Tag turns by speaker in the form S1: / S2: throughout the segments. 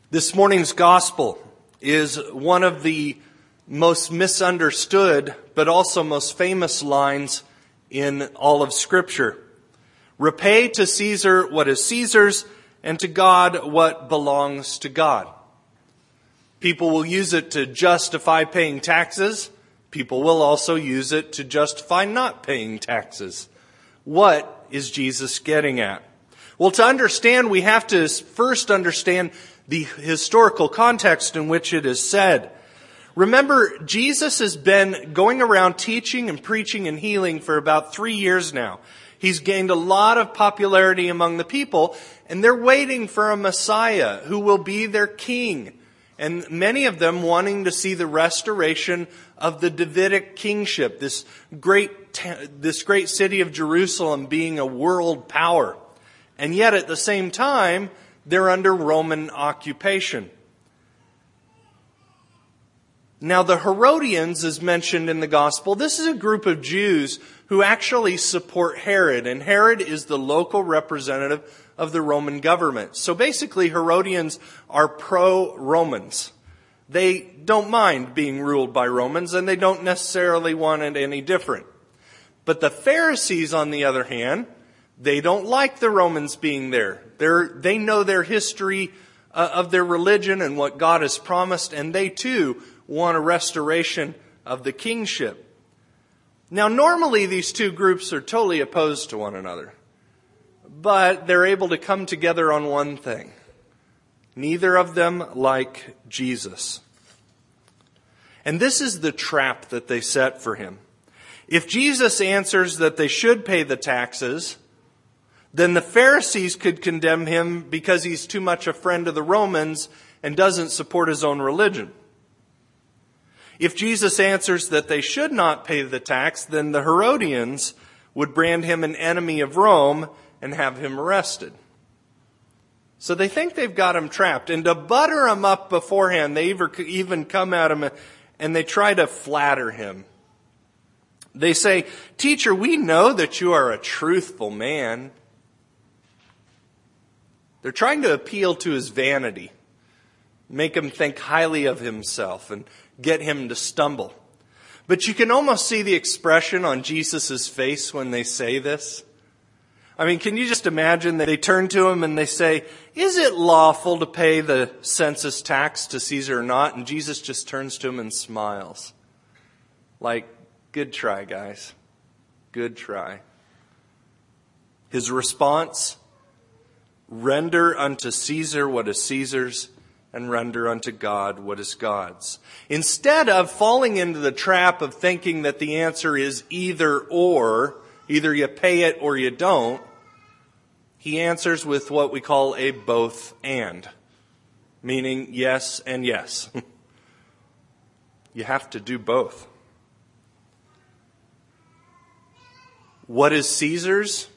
S1: This morning's gospel is one of the most misunderstood, but also most famous lines in all of Scripture. Repay to Caesar what is Caesar's, and to God what belongs to God. People will use it to justify paying taxes. People will also use it to justify not paying taxes. What is Jesus getting at? Well, to understand, we have to first understand the historical context in which it is said. Remember, Jesus has been going around teaching and preaching and healing for about 3 years now. He's gained a lot of popularity among the people, and they're waiting for a Messiah who will be their king. And many of them wanting to see the restoration of the Davidic kingship, this great city of Jerusalem being a world power. And yet at the same time, they're under Roman occupation. Now the Herodians, as mentioned in the gospel, this is a group of Jews who actually support Herod. And Herod is the local representative of the Roman government. So basically Herodians are pro-Romans. They don't mind being ruled by Romans, and they don't necessarily want it any different. But the Pharisees, on the other hand, they don't like the Romans being there. They know their history of their religion and what God has promised, and they too want a restoration of the kingship. Now, normally these two groups are totally opposed to one another, but they're able to come together on one thing. Neither of them like Jesus. And this is the trap that they set for him. If Jesus answers that they should pay the taxes, then the Pharisees could condemn him because he's too much a friend of the Romans and doesn't support his own religion. If Jesus answers that they should not pay the tax, then the Herodians would brand him an enemy of Rome and have him arrested. So they think they've got him trapped. And to butter him up beforehand, they even come at him and they try to flatter him. They say, "Teacher, we know that you are a truthful man." They're trying to appeal to his vanity, make him think highly of himself and get him to stumble. But you can almost see the expression on Jesus' face when they say this. I mean, can you just imagine that they turn to him and they say, "Is it lawful to pay the census tax to Caesar or not?" And Jesus just turns to him and smiles. Like, good try, guys. Good try. His response, "Render unto Caesar what is Caesar's, and render unto God what is God's." Instead of falling into the trap of thinking that the answer is either or, either you pay it or you don't, he answers with what we call a both and, meaning yes and yes. You have to do both. What is Caesar's?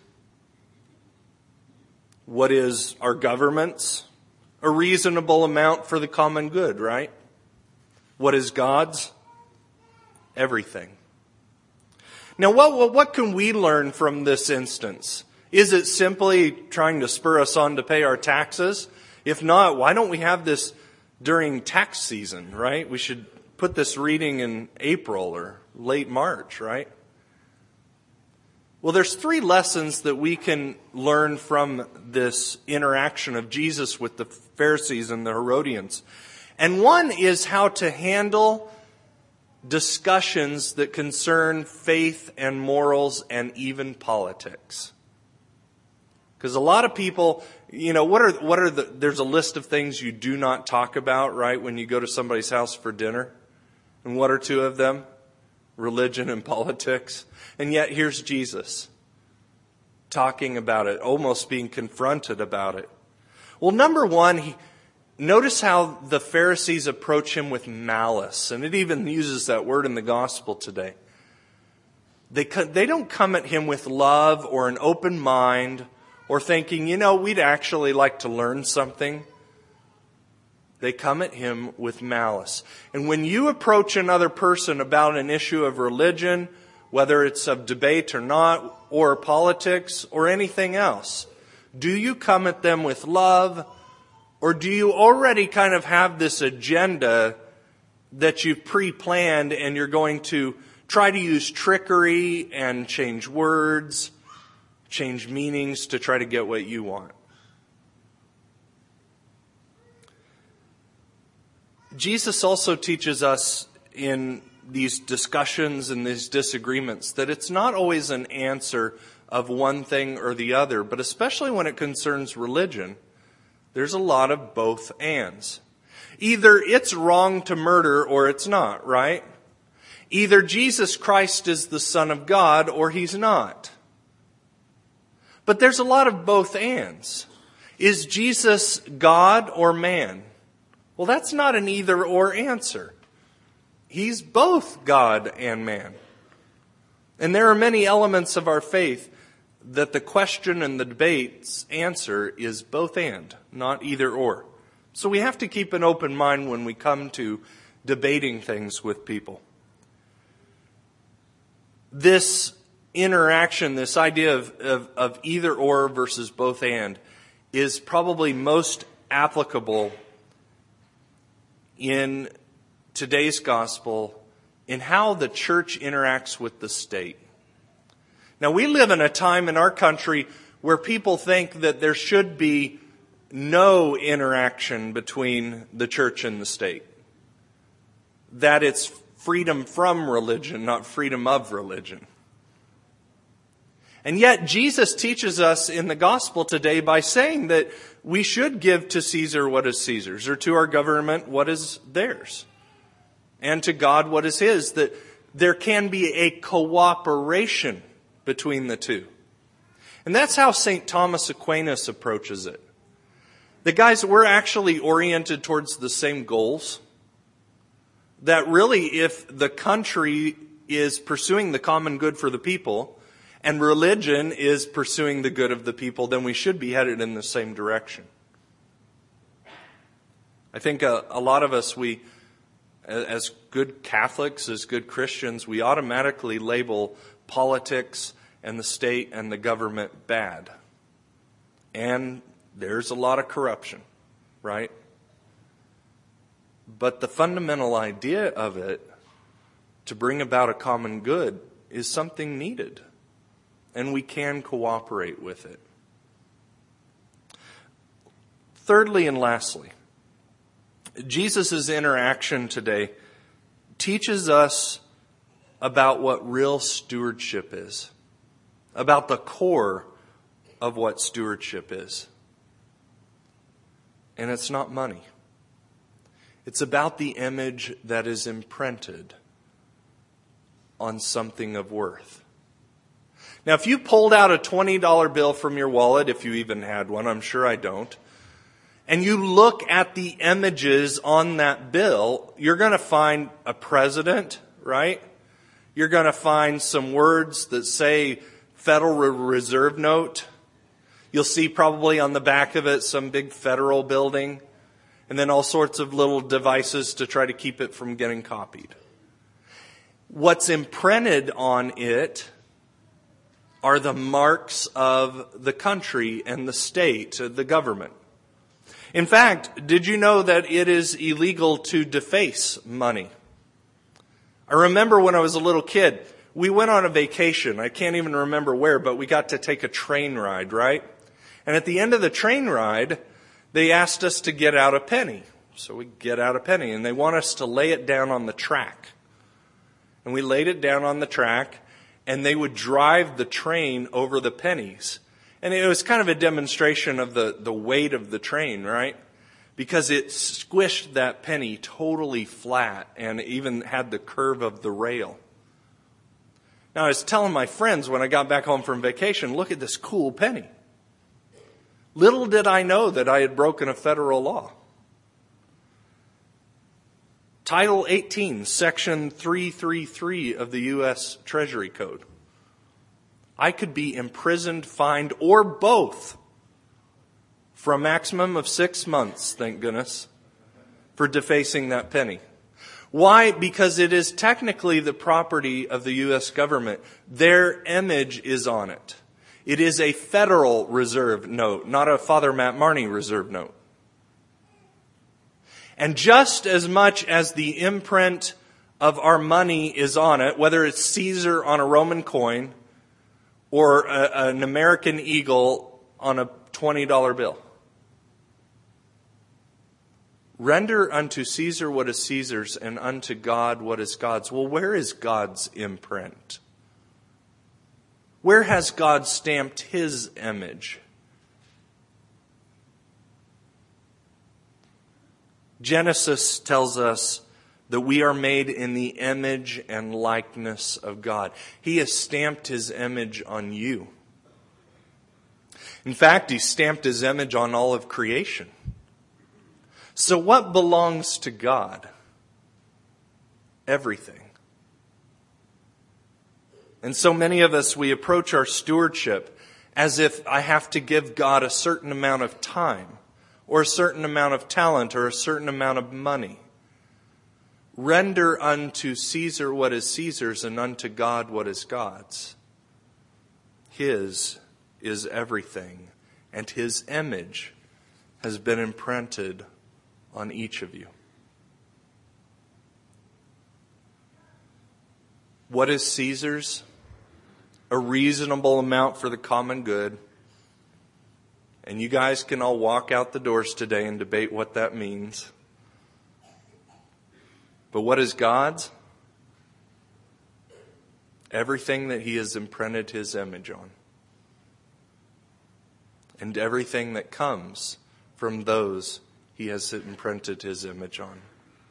S1: What is our government's? A reasonable amount for the common good, right? What is God's? Everything. Now, what can we learn from this instance? Is it simply trying to spur us on to pay our taxes? If not, why don't we have this during tax season, right? We should put this reading in April or late March, right? Well, there's 3 lessons that we can learn from this interaction of Jesus with the Pharisees and the Herodians. And one is how to handle discussions that concern faith and morals and even politics. Because a lot of people, there's a list of things you do not talk about, right, when you go to somebody's house for dinner. And what are 2 of them? Religion and politics. And yet here's Jesus talking about it, almost being confronted about it. Well, number one, notice how the Pharisees approach him with malice. And it even uses that word in the gospel today. They don't come at him with love or an open mind or thinking, we'd actually like to learn something. They come at him with malice. And when you approach another person about an issue of religion, whether it's of debate or not, or politics, or anything else, do you come at them with love Or do you already kind of have this agenda that you've pre-planned and you're going to try to use trickery and change words, change meanings to try to get what you want? Jesus also teaches us in these discussions and these disagreements that it's not always an answer of one thing or the other, but especially when it concerns religion, there's a lot of both ands. Either it's wrong to murder or it's not, right? Either Jesus Christ is the Son of God or He's not. But there's a lot of both ands. Is Jesus God or man? Well, that's not an either or answer. He's both God and man. And there are many elements of our faith that the question and the debate's answer is both and, not either or. So we have to keep an open mind when we come to debating things with people. This interaction, this idea of either or versus both and, is probably most applicable in today's gospel in how the church interacts with the state. Now, we live in a time in our country where people think that there should be no interaction between the church and the state. That it's freedom from religion, not freedom of religion. And yet, Jesus teaches us in the gospel today by saying that we should give to Caesar what is Caesar's, or to our government what is theirs, and to God what is His, that there can be a cooperation between the two. And that's how St. Thomas Aquinas approaches it. The guys, we're actually oriented towards the same goals. That really, if the country is pursuing the common good for the people, and religion is pursuing the good of the people, then we should be headed in the same direction. I think a lot of us, we, as good Catholics, as good Christians, we automatically label politics and the state and the government bad. And there's a lot of corruption, right? But the fundamental idea of it, to bring about a common good, is something needed. And we can cooperate with it. Thirdly and lastly, Jesus' interaction today teaches us about what real stewardship is, about the core of what stewardship is. And it's not money. It's about the image that is imprinted on something of worth. Now, if you pulled out a $20 bill from your wallet, if you even had one, I'm sure I don't, and you look at the images on that bill, you're going to find a president, right? You're going to find some words that say Federal Reserve Note. You'll see probably on the back of it some big federal building, and then all sorts of little devices to try to keep it from getting copied. What's imprinted on it are the marks of the country and the state, the government. In fact, did you know that it is illegal to deface money? I remember when I was a little kid, we went on a vacation. I can't even remember where, but we got to take a train ride, right? And at the end of the train ride, they asked us to get out a penny. So we get out a penny, and they want us to lay it down on the track. And we laid it down on the track, and they would drive the train over the pennies. And it was kind of a demonstration of the weight of the train, right? Because it squished that penny totally flat and even had the curve of the rail. Now, I was telling my friends when I got back home from vacation, look at this cool penny. Little did I know that I had broken a federal law. Title 18, Section 333 of the U.S. Treasury Code. I could be imprisoned, fined, or both for a maximum of 6 months, thank goodness, for defacing that penny. Why? Because it is technically the property of the U.S. government. Their image is on it. It is a Federal Reserve note, not a Father Matt Marney Reserve note. And just as much as the imprint of our money is on it, whether it's Caesar on a Roman coin or an American eagle on a $20 bill. Render unto Caesar what is Caesar's, and unto God what is God's. Well, where is God's imprint? Where has God stamped His image? Genesis tells us that we are made in the image and likeness of God. He has stamped His image on you. In fact, He stamped His image on all of creation. So what belongs to God? Everything. And so many of us, we approach our stewardship as if I have to give God a certain amount of time, or a certain amount of talent, or a certain amount of money. Render unto Caesar what is Caesar's, and unto God what is God's. His is everything, and His image has been imprinted on each of you. What is Caesar's? A reasonable amount for the common good. And you guys can all walk out the doors today and debate what that means. But what is God's? Everything that He has imprinted His image on. And everything that comes from those He has imprinted His image on.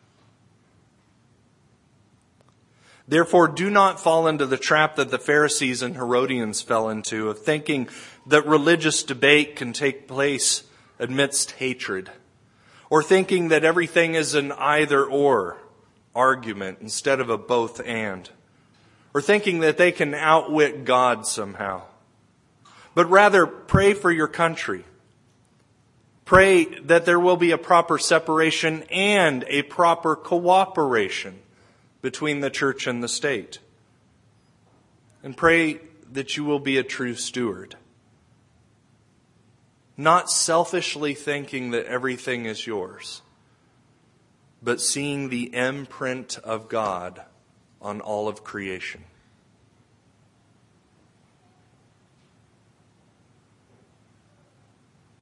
S1: Therefore, do not fall into the trap that the Pharisees and Herodians fell into, of thinking that religious debate can take place amidst hatred, or thinking that everything is an either-or argument instead of a both-and, or thinking that they can outwit God somehow. But rather, pray for your country. Pray that there will be a proper separation and a proper cooperation between the church and the state. And pray that you will be a true steward. Not selfishly thinking that everything is yours, but seeing the imprint of God on all of creation.